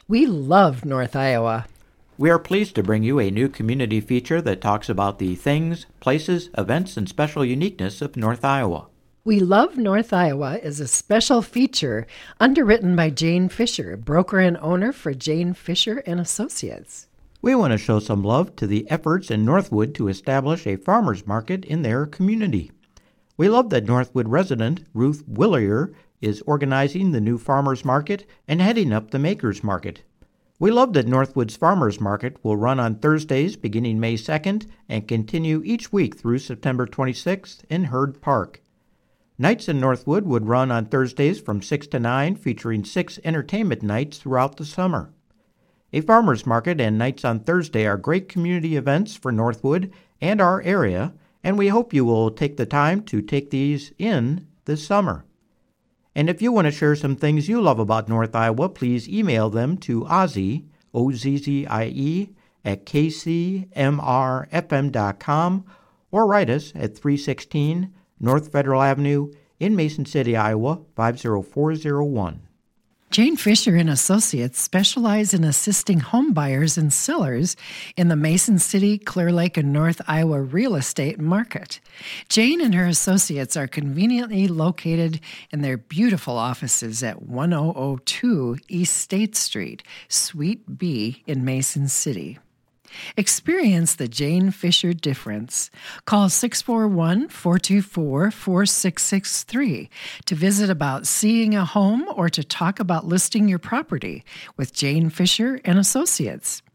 We love North Iowa. We are pleased to bring you a new community feature that talks about the things, places, events, and special uniqueness of North Iowa. We Love North Iowa is a special feature underwritten by Jane Fisher, broker and owner for Jane Fisher and Associates. We want to show some love to the efforts in Northwood to establish a farmers market in their community. We love that Northwood resident Ruth Willier is organizing the new farmers market and heading up the makers market. We love that Northwood's farmers market will run on Thursdays beginning May 2nd and continue each week through September 26th in Herd Park. Nights in Northwood would run on Thursdays from 6 to 9, featuring 6 entertainment nights throughout the summer. A farmers market and nights on Thursday are great community events for Northwood and our area, and we hope you will take the time to take these in this summer. And if you want to share some things you love about North Iowa, please email them to Ozzie, O-Z-Z-I-E, at kcmrfm.com, or write us at 316 North Federal Avenue in Mason City, Iowa, 50401. Jane Fisher and Associates specialize in assisting home buyers and sellers in the Mason City, Clear Lake, and North Iowa real estate market. Jane and her associates are conveniently located in their beautiful offices at 1002 East State Street, Suite B in Mason City. Experience the Jane Fisher difference. Call 641-424-4663 to visit about seeing a home or to talk about listing your property with Jane Fisher and Associates.